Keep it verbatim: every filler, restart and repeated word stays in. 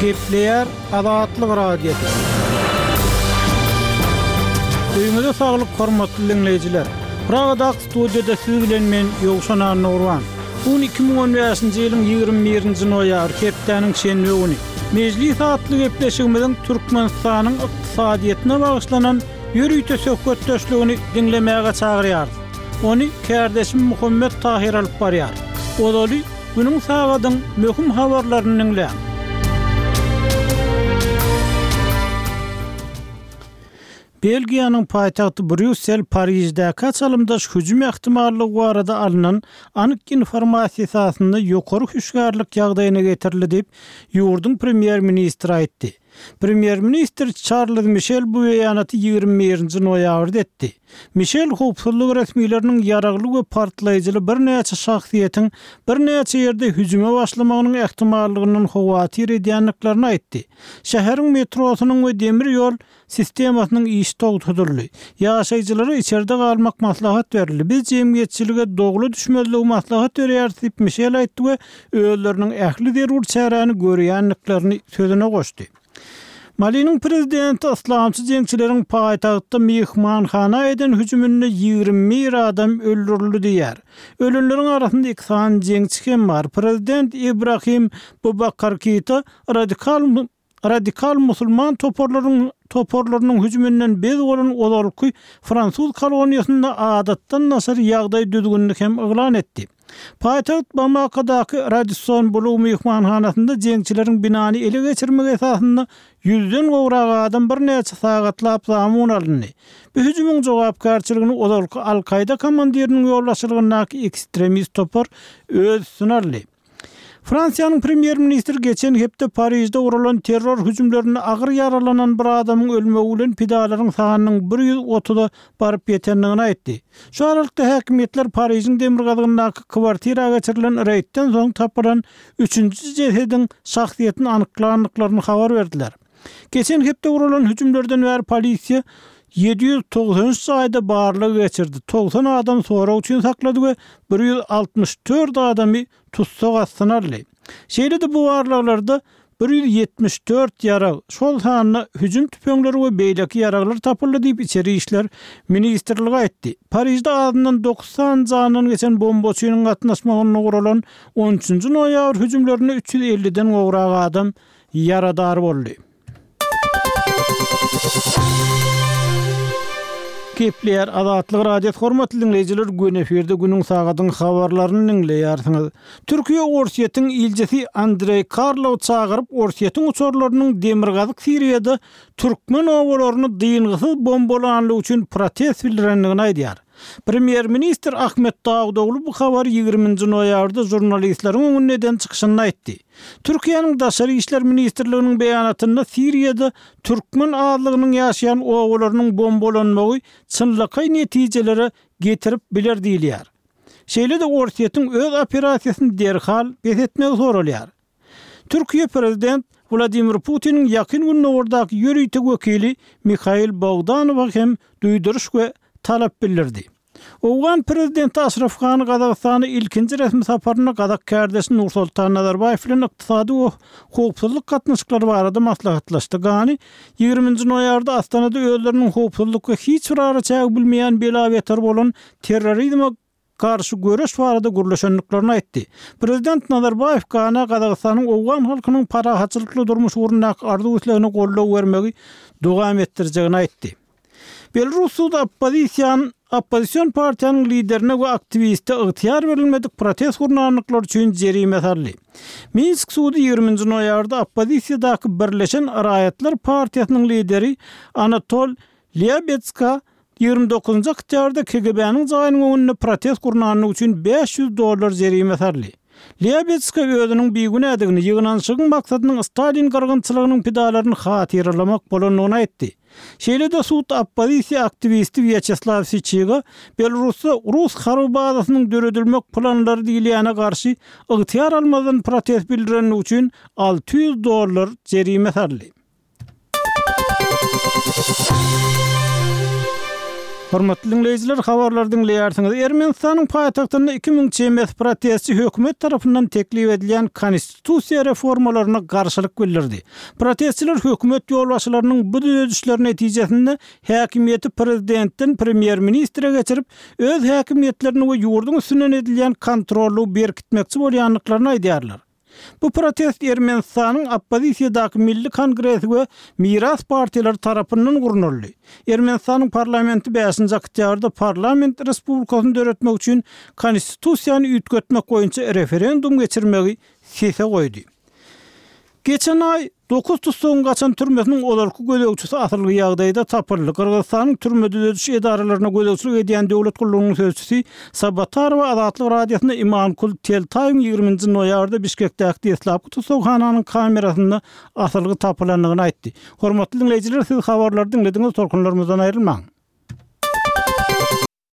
Kepler Adatlyk radiosu. Öňüňizde saglyk hormatly dinleyijiler. Praga studiyada siz bilen men Ýogşan Nurwan. Bu iki ming on beşinji ýylyň ýygrimi birinji noýabr Keplerniň şenbe güni. Mejlis atly gepleşigimiziň Türkmenistanyň ykdysadyýatyna bagyşlanan ýürüýte söhbetdeşligini dinlemäge çagyrýar. Ony kärdeşim Muhammed Tahir alyp barýar. Olaly günüň sagadyň möhüm habarlaryny dinleýär. Belgiýanyň paýtagty Brüssel Parijde kaçalymdaş hüjüm ähtimallygy barada alynan anyk informasiýa esasynda ýokary hüşgärlik ýagdaýyna getirildi diýip ýurdun premier ministri aýtdy. Premier minister Charles Michel bu beýanaty ýygrimi birinji noýabrda etdi. Michel howpsuzlyk resmiýetleriniň ýaraglyk we partlaýjyly bir näçe şahsiýetiň bir näçe ýerde hüjüme başlamagynyň ähtimallygynyň howatyr edýänliklaryny aýtdy. Şäheriň metrosynyň we demir ýol sistemasynyň iş togtudurly. Ýaşaýjylara içeride galmak maslahat berildi. Biz jemgyýetçilige dogly düşmezligi maslahat berýär diýip Michel aýtdy we öýleriniň ähli derur çäräni görýänliklaryny sözüne goşdy. Mali'nin prezidenti Islamçı jeňçileriň paýtagtda mehmanhana eden hüjümünde ýygrimi bir adam öldürildi diýär. Ölenleriň arasynda iki san jeňçi hem bar. Prezident Ibrahim Bubakar Keita radikal radikal musulman toporlaryň toporlarynyň hüjümünden bez bolan olarky Fransuz koloniýasynda adatdan nasar ýagdaý düzgünlik hem eglan etdi. Paýtagt Bamakadaky Radisson buluw mehmanhanasynda jeňçileriň binany ele geçirmek esasynda yüzden gowrak adam bir näçe sagatlap zamun alındy. Bu hüjümüň jogapkarçylygyn olarky Al-Qaida komandiriniň ýollaşylygynaky ekstremist topor öz sunarly. Fransiýanyň premier ministri geçen hepde Parijde urulan terror hüjümlerine agyr yaralanan bir adamyň ölmegi bilen pidalaryň sanynyň bir ýüz otuza baryp ýetenligini aýtdy. Şu aralykda häkimetler Parijiň demir gazygynaky kwartiraga geçirilen reýtden soň tapylan üçünji jehediň şahsiýetini anyklandyklaryny habar berdiler. Geçen hepde urulan hüjümlerden bäri polisiýa yedi yüz doksanynjy saýda barlygy geçirdi. doksan adam sorag üçin saklady we bir yüz altmış dört adamy tutsak astynarly. Şeýle bu barlyklarda bir yüz yetmiş dört ýara, şol sanyna hüjüm tüpeňleri we beýleki ýaraglar tapyldy diýip içeri işler ministrligi aýtdy. Parijde adından doksan janyň geçen bombaçynyň gatnaşmagyna guralan on üçünji noýabr hüjümlerine üç yüz elliden gowrak adam yaradar boldy. Kepler Adatlyk radiosu hormatly dinleyijiler, gün eferde günüň sagadyň habarlaryny dinleýärsiňiz. Türkiýe Orsiýetiň iljesi Andrey Karlov çagyryp Orsiýetiň uçurlarynyň demirgazyk Siriýada türkmen owalaryny dyngysyz bombalanlygy üçin protest bildirenligini aýdýar. Premier minister Ahmet Dağdoglu bu habary ýygrimiňji noýabrda jurnalistleriň öňünden çykyşyny aýtdy. Türkiýanyň daşary işler ministrliginiň beýanatynda Siriýada türkmen azlygynyň ýaşaýan owalarynyň bombalanmagy çynlyky netijelere getirip biler diýilýär. Şeýle de Orsiýetiň öz operasiýasyny derhal besetmegi soralýar. Türkiýe prezident Vladimir Putin'in ýakyn günlerde ýürüýte wekili Mikhail Bogdanov hem duýduruş we talap bildirdi. Owgan prezident Ashraf Ghani Gazagystany ilkinji resmi saparyna Gazak kärdeşi Nursultan Nazarbayew bilen ykdysady we howpsuzlyk gatnaşyklary barada maslahatlaşdy. Ghani ýygrimiňji noýabrda Astanada öýleriniň howpsuzlyk we hiç bir ara çäg bilmeýän belaweter bolan terrorizme karşı görüş barada gürleşenliklaryny aýtdy. Prezident Nazarbayew Ghani Gazagystanyň owgan halkynyň parahatçylykly durmuş urunnak arzuwçylygyny gollaw bermegi dowam etdirjegini aýtdy. Belarusda opozisiýan Opozisiýon partiýanyň liderine we aktiviste ygtyýar berilmedik protest gurnanlyklar üçin jerime sarly. Minsk sudy ýygrimiňji noýabrda opozisiýadaky Birleşen Raýatlar partiýasynyň lideri Anatol Lyabetska ýygrimi dokuzunjy oktýabrda K G B'niň jaýynyň öňünde protest gurnanlygy üçin beş yüz dollar jerime sarly. Lyabetska özüniň beýgünädigini ýygnanşygyň maksadynyň Stalin gyrgynçylygynyň pidalaryny hatyrlamak bolanyny aýtdy. Şeýle de sud opozisiýa aktivisti Vyacheslav Sichiga Belarusda Rus harby bazasynyň döredilmek planlary diýilýäne garşy ygtyýar almadan protest bildirenligi üçin alty yüz dollar jerime sarly. Hormatly dinleyijiler, habarlar dinleýärsiňiz. Ermenistanyň paýtagtynda iki ming çeýmes protestçi hökümet tarapyndan teklip edilen konstitusiýa reformalaryna garşylyk bildirdi. Protestçiler hökümet ýolbaşçylarynyň bu düzüşleri netijesinde häkimiýeti prezidentden premier ministre geçirip öz häkimiýetlerini we ýurdun üstünden edilen kontrolü berkitmekçi bolýanlyklaryny aýdýarlar. Bu protest Ermenistanyň oppozisiýadaky Milli Kongresi we Miras partiýaları tarapyndan guruldy. Ermenistanyň parlamenti beşinji oktýabrda parlament respublikasyny döretmek üçin konstitusiýany üýtgetmek boýunça referendum geçirmegi sese goýdy. Geçen ay dokuz tutsagyň gaçan türmesiniň olarky gödekçisi atylgy ýagdaýda tapyldy. Kyrgyzstanyň türme düzüş edaralaryna gödekçilik edýän döwlet gullugynyň sözçüsi Sabatarova Azatlyk radiosyna Imankul Teltaýeň ýigriminji noýabrda Bişkekdäki Deslapky tutsaganynyň kamerasynda atylgy tapylanlygyny aýtdy. Hormatly dinleyijiler, siz habarlary dinlediňiz, torkunlarymyzdan aýrylmaň.